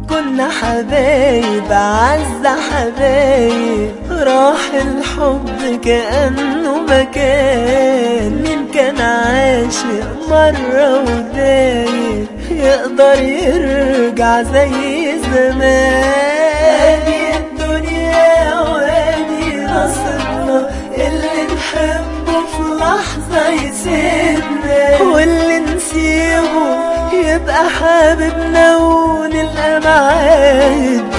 كنا حبايب أعز حبايب، راح الحب كأنه مكان. مين كان عاشق مرة ودايب يقدر يرجع زي زمان؟ هادي الدنيا وهادي نصيبنا، اللي نحبه في لحظة يسيبنا، واللي نسيبه يبقى حبيبنا ونلقى معاه